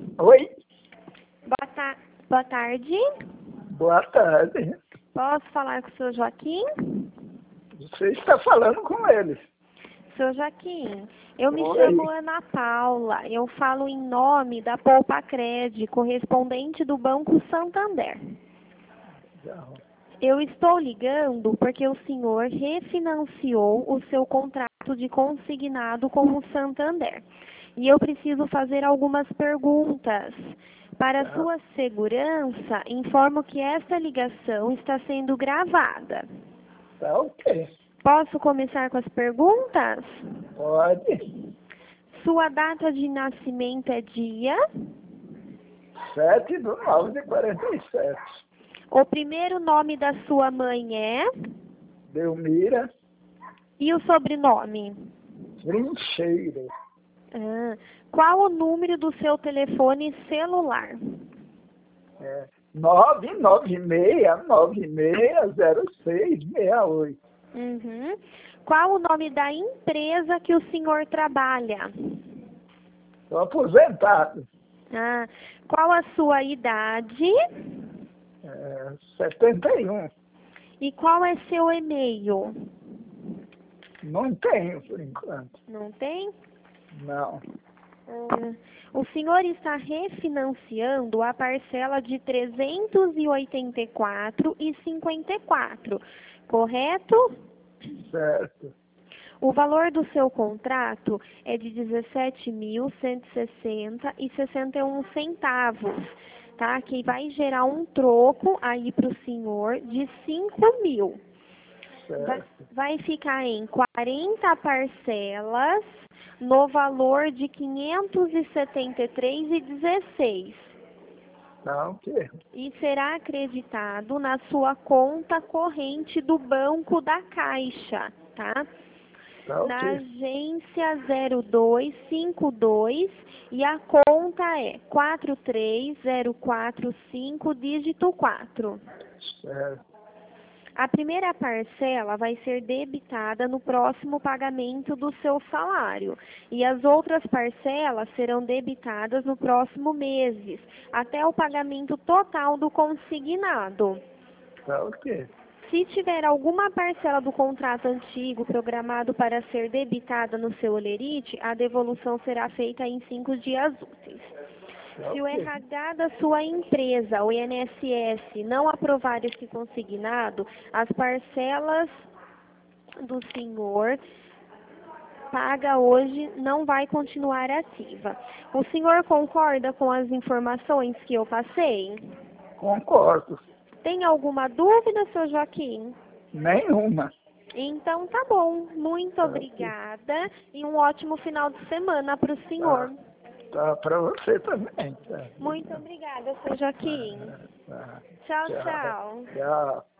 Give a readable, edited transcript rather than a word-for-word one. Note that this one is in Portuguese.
Oi, Boa tarde. boa tarde. Posso falar com o senhor Joaquim? Você está falando com ele. Senhor Joaquim, eu me Oi. chamo Ana Paula. Eu falo em nome da Poupa Cred, correspondente do Banco Santander. Eu estou ligando porque o senhor refinanciou o seu contrato de consignado com o Santander. E eu preciso fazer algumas perguntas. Para sua segurança, informo que esta ligação está sendo gravada. Tá ok. Posso começar com as perguntas? Pode. Sua data de nascimento é dia? 7/9/47. O primeiro nome da sua mãe é? Delmira E o sobrenome? Trincheiro. Qual o número do seu telefone celular? 996960668. Qual o nome da empresa que o senhor trabalha? Estou aposentado. Qual a sua idade? 71. E qual é seu e-mail? Não tenho, por enquanto. Não tem? Não. O senhor está refinanciando a parcela de R$ 384,54, correto? Certo. O valor do seu contrato é de R$ 17.160,61, tá? Que vai gerar um troco aí para o senhor de 5.000. Vai ficar em 40 parcelas no valor de R$ 573,16. Tá ok. E será acreditado na sua conta corrente do Banco da Caixa, tá? Tá ok. Na agência 0252 e a conta é 43045, dígito 4. Certo. A primeira parcela vai ser debitada no próximo pagamento do seu salário e as outras parcelas serão debitadas no próximo mês, até o pagamento total do consignado. Tá ok. Se tiver alguma parcela do contrato antigo programado para ser debitada no seu holerite, a devolução será feita em 5 dias úteis. Se o RH da sua empresa, o INSS, não aprovar esse consignado, as parcelas do senhor paga hoje não vai continuar ativa. O senhor concorda com as informações que eu passei? Concordo. Tem alguma dúvida, seu Joaquim? Nenhuma. Então tá bom. Muito obrigada e um ótimo final de semana para o senhor. Tá para você também. Tá. Muito obrigada, seu Joaquim. Tchau, tchau. Tchau.